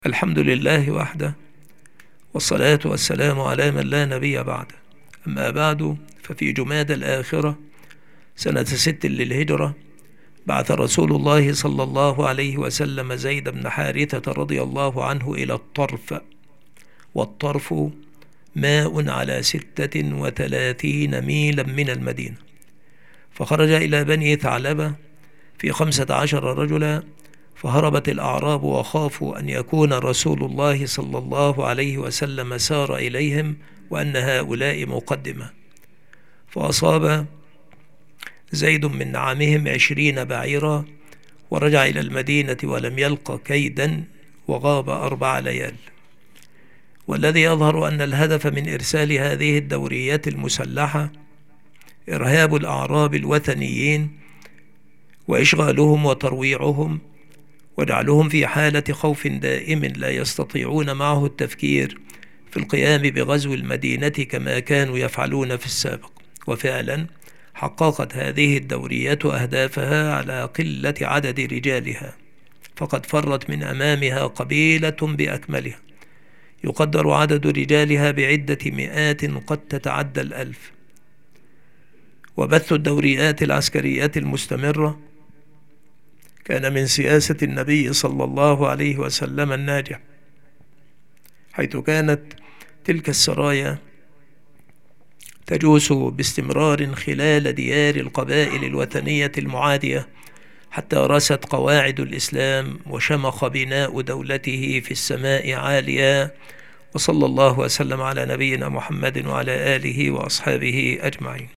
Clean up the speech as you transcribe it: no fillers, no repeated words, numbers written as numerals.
الحمد لله وحده، والصلاة والسلام على من لا نبي بعده. أما بعد، ففي جمادى الآخرة سنة 6 للهجرة بعث رسول الله صلى الله عليه وسلم زيد بن حارثة رضي الله عنه إلى الطرف، والطرف ماء على 36 ميلا من المدينة. فخرج إلى بني ثعلبة في 15 رجلا، فهربت الأعراب وخافوا أن يكون رسول الله صلى الله عليه وسلم سار إليهم وأن هؤلاء مقدمة. فأصاب زيد من نعمهم 20 بعيرا، ورجع إلى المدينة ولم يلق كيدا، وغاب 4 ليال. والذي يظهر أن الهدف من إرسال هذه الدوريات المسلحة إرهاب الأعراب الوثنيين وإشغالهم وترويعهم، وجعلهم في حالة خوف دائم لا يستطيعون معه التفكير في القيام بغزو المدينة كما كانوا يفعلون في السابق. وفعلا حققت هذه الدوريات أهدافها على قلة عدد رجالها، فقد فرت من أمامها قبيلة بأكملها يقدر عدد رجالها بعدة مئات قد تتعدى 1000. وبث الدوريات العسكريات المستمرة كان من سياسة النبي صلى الله عليه وسلم الناجح، حيث كانت تلك السرايا تجوس باستمرار خلال ديار القبائل الوثنية المعادية، حتى رست قواعد الإسلام وشمخ بناء دولته في السماء عاليا. وصلى الله وسلم على نبينا محمد وعلى آله وأصحابه أجمعين.